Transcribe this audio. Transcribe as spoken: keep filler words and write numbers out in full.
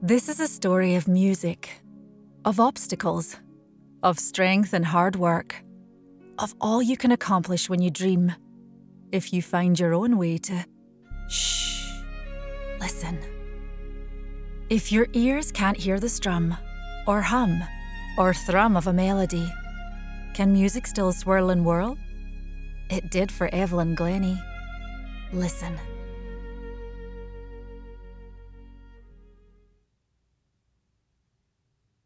This is a story of music, of obstacles, of strength and hard work, of all you can accomplish when you dream, if you find your own way to shh, listen. If your ears can't hear the strum, or hum, or thrum of a melody, can music still swirl and whirl? It did for Evelyn Glennie. Listen.